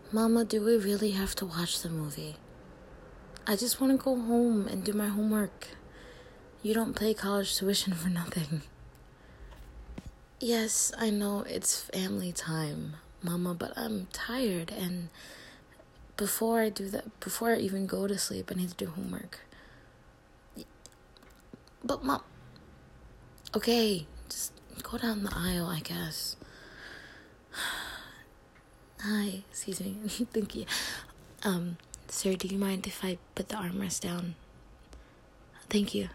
Mama, do we really have to watch the movie? I just want to go home and do my homework. You don't pay college tuition for nothing. Yes, I know it's family time, Mama, but I'm tired, and before I even go to sleep, I need to do homework. But Mom, okay, just go down the aisle, I guess. Hi, excuse me. Thank you. Sir, do you mind if I put the armrest down? Thank you.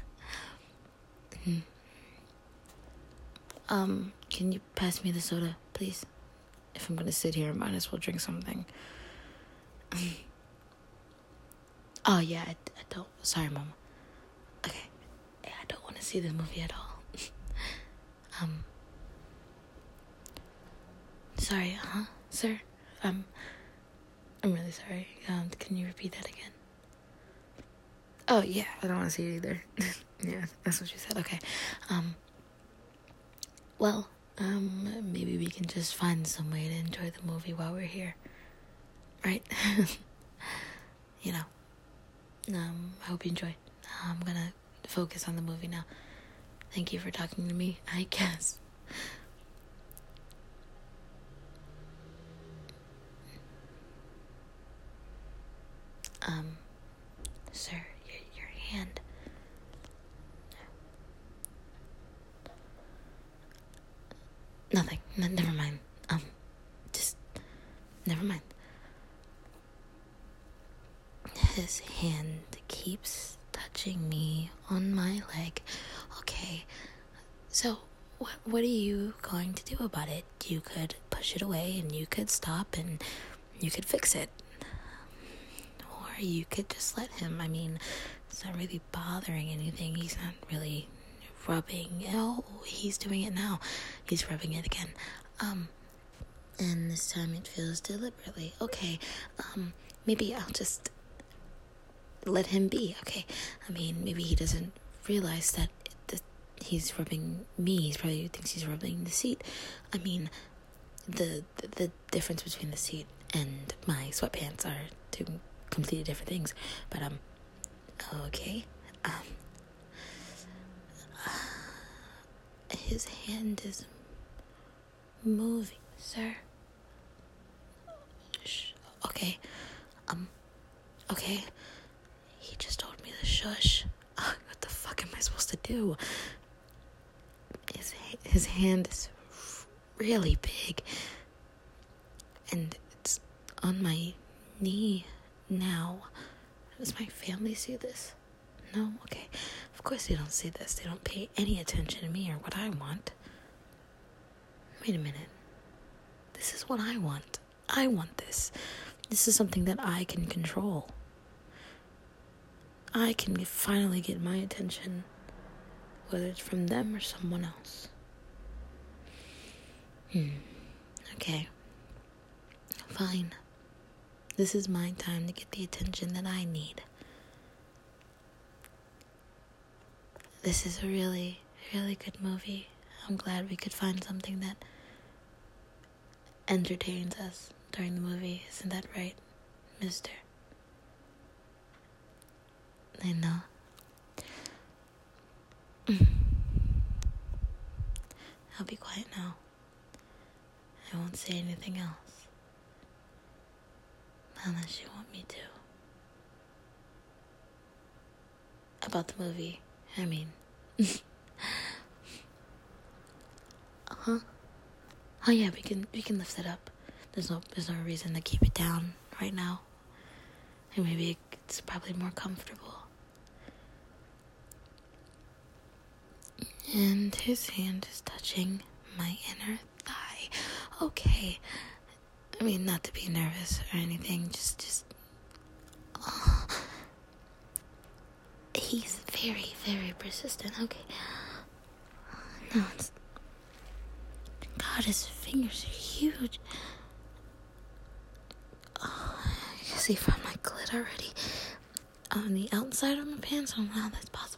Can you pass me the soda, please? If I'm gonna sit here, I might as well drink something. Oh, yeah, I don't. Sorry, Mama. Okay. Yeah, I don't want to see this movie at all. Sorry, sir? I'm really sorry. Can you repeat that again? Oh, yeah, I don't want to see it either. Yeah, that's what you said. Okay. Well, maybe we can just find some way to enjoy the movie while we're here. Right? I hope you enjoyed. I'm gonna focus on the movie now. Thank you for talking to me, I guess. Sir, your hand. Nothing. Never mind. Just never mind. His hand keeps touching me on my leg. Okay, so what are you going to do about it? You could push it away, and you could stop, and you could fix it. Or you could just let him. I mean, it's not really bothering anything. He's not really rubbing. Oh, he's doing it now. He's rubbing it again. And this time it feels deliberately. Okay, maybe I'll just let him be, okay? I mean, maybe he doesn't realize that he's rubbing me. He probably thinks he's rubbing the seat. I mean, the difference between the seat and my sweatpants are two completely different things. But, okay. His hand is moving, sir. Shh. Okay. Okay. He just told me to shush. What the fuck am I supposed to do? His hand is really big. And it's on my knee now. Does my family see this? No? Okay. Of course they don't see this. They don't pay any attention to me or what I want. Wait a minute. This is what I want. I want this. This is something that I can control. I can finally get my attention, whether it's from them or someone else. Okay. Fine. This is my time to get the attention that I need. This is a really, really good movie. I'm glad we could find something that entertains us during the movie. Isn't that right, mister? I know. I'll be quiet now. I won't say anything else. Unless you want me to. About the movie, I mean. Oh yeah, we can lift it up. There's no reason to keep it down right now. And maybe it's probably more comfortable. And his hand is touching my inner thigh. Okay. I mean, not to be nervous or anything, just he's very, very persistent. Okay. No, God, his fingers are huge. Oh, I guess he found my clit already. On the outside of my pants, I don't know how that's possible.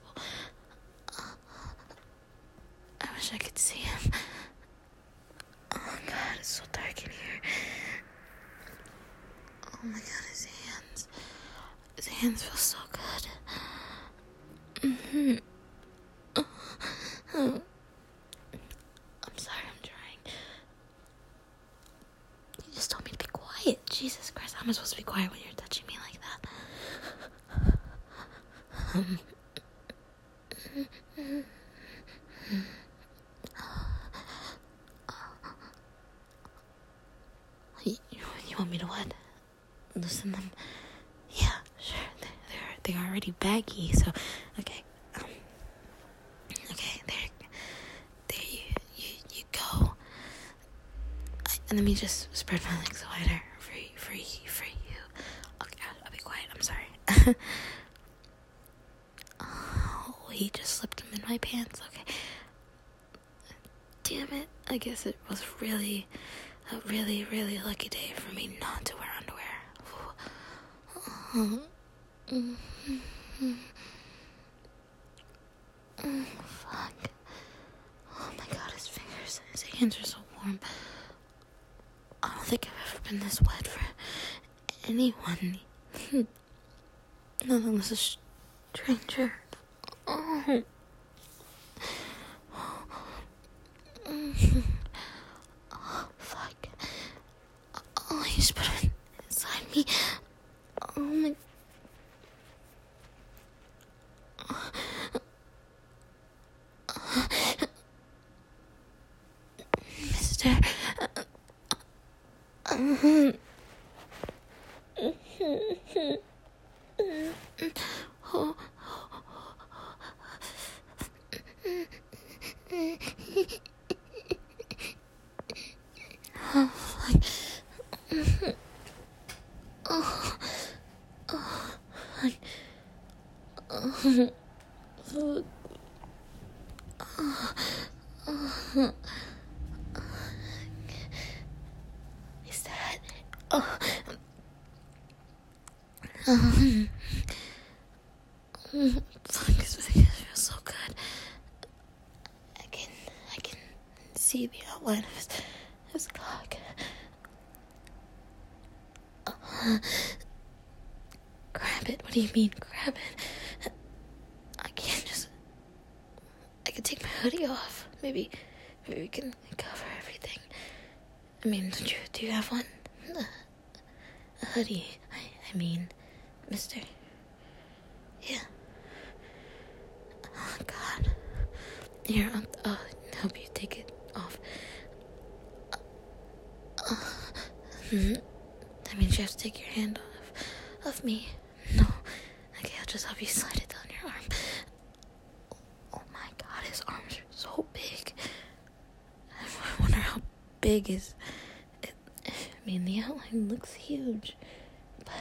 I wish I could see him. Oh God, it's so dark in here. Oh my god, his hands. His hands feel so good. I'm sorry, I'm trying. You just told me to be quiet. Jesus Christ, how am I supposed to be quiet when you're touching me like that? You want me to what? Loosen them? Yeah, sure. They're already baggy, so okay. Okay, there you go. And let me just spread my legs wider for you. Okay, I'll be quiet. I'm sorry. Oh, he just slipped them in my pants. Okay. Damn it. I guess it was really a really, really lucky day for me not to wear underwear. Fuck. Oh my god, his hands are so warm. I don't think I've ever been this wet for anyone. Not unless a stranger. Oh. Oh, fuck. Oh, he just put it inside me. Oh my. Mister. Is that? Oh. Fuck, this feels so good. I can see the outline of his cock. Grab it. What do you mean, grab it? I can take my hoodie off. Maybe we can cover everything. I mean, do you have one? A hoodie. I mean, mister. Yeah. Oh, God. Here, I'll help you take it off. That means you have to take your hand off me. No. Okay, I'll just help you slide it down your arm. Oh my god, his arms are so big. I wonder how big is it. I mean, the outline looks huge, but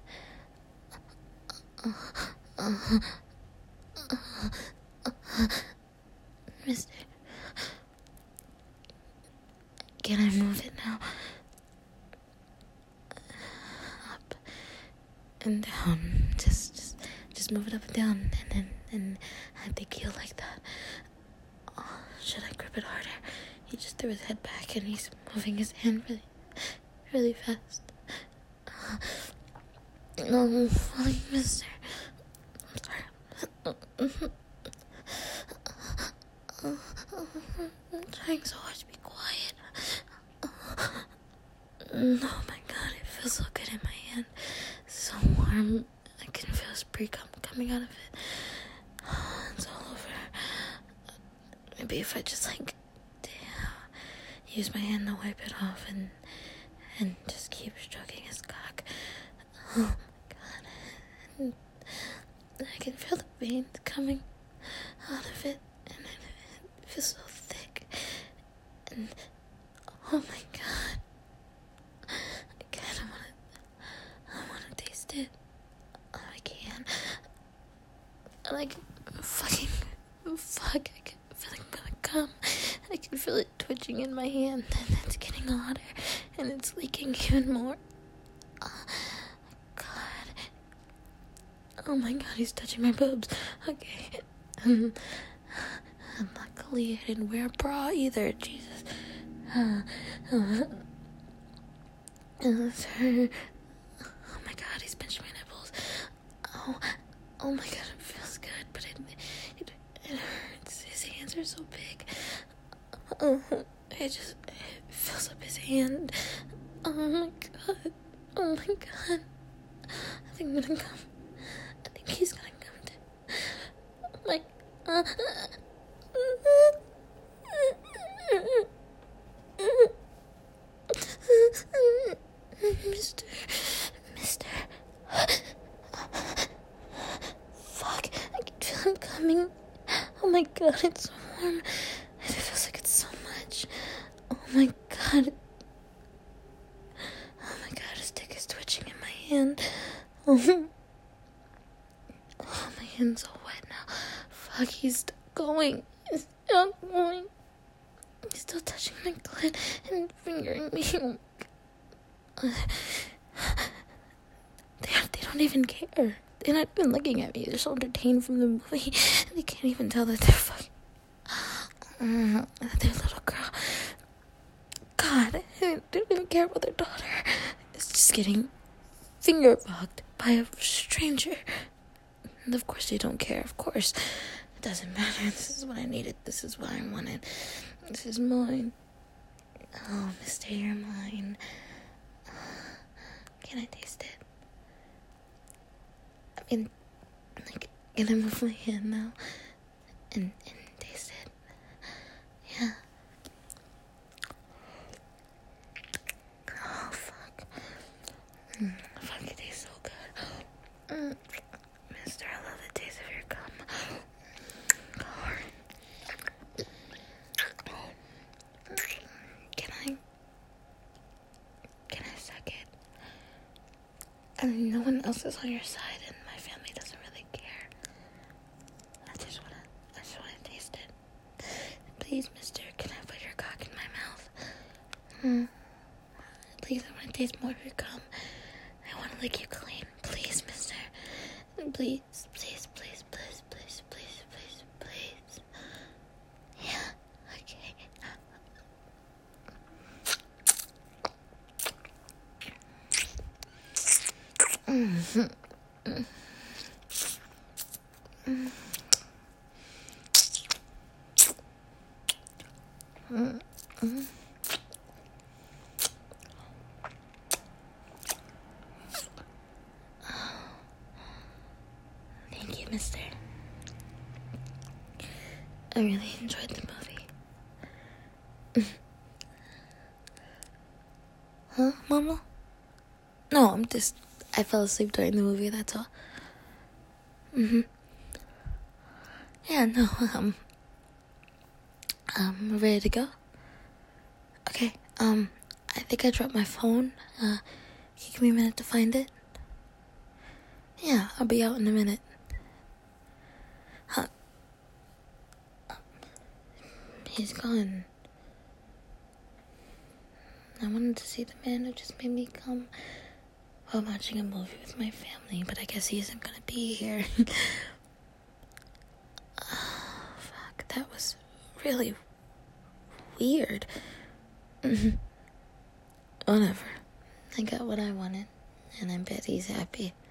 mister, can I move it now? Up and down. Just move it up and down, and I think he'll like that. Oh, should I grip it harder? He just threw his head back and he's moving his hand really, really fast. No, fine, mister. I'm sorry. I'm trying so hard to be quiet. Oh my god, it feels so good in my hand. So warm. I can feel his pre-cum coming out of it. It's all over. Maybe if I just use my hand to wipe it off and just keep stroking his cock. Oh my god. And I can feel the veins coming out of it, and it feels so thick. And oh my god. I wanna taste it. I can. And I can I can feel like I'm gonna come. I can feel it twitching in my hand, and it's getting hotter, and it's leaking even more. God. Oh my god, he's touching my boobs. Okay. And luckily I didn't wear a bra either, Jesus. Sorry. he's pinching my nipples. Oh my god, it feels good, but it hurts. His hands are so big. It fills up his hand. Oh my god. Oh my god. I think I'm gonna come. I think he's gonna come too. Oh my god. Mister. Fuck, I can feel him coming. Oh my god, it's so warm. It feels like it's so much. Oh my god. Oh my god, his dick is twitching in my hand. Oh, my hand's all wet now. Fuck, he's still going. He's still going. He's still touching my clit and fingering me. They don't even care. They're not even looking at me. They're so entertained from the movie. They can't even tell that they're fucking... their little girl. God, they don't even care about their daughter. It's just getting finger fucked by a stranger. And of course they don't care. Of course. It doesn't matter. This is what I needed. This is what I wanted. This is mine. Oh, mister, you're mine. Can I taste it? I mean, like, can I move my hand now and taste it? Yeah. Oh, fuck. Fuck, it tastes so good. Mister, I love the taste of your gum. Can I suck it? I mean, no one else is on your side, and my family doesn't really care. I just wanna taste it. Please, mister, can I put your cock in my mouth? Please, I wanna taste more of your gum. I wanna lick you clean. Please, mister. Please, please, please, please, please, please, please, please. Yeah, okay. Thank you, mister. I really enjoyed the movie. Huh, Mama? No, I fell asleep during the movie, that's all. Yeah, no, we're ready to go? Okay, I think I dropped my phone. Can you give me a minute to find it? Yeah, I'll be out in a minute. He's gone. I wanted to see the man who just made me come while watching a movie with my family, but I guess he isn't gonna be here. Oh, fuck, that was really weird. Whatever. I got what I wanted, and I bet he's happy.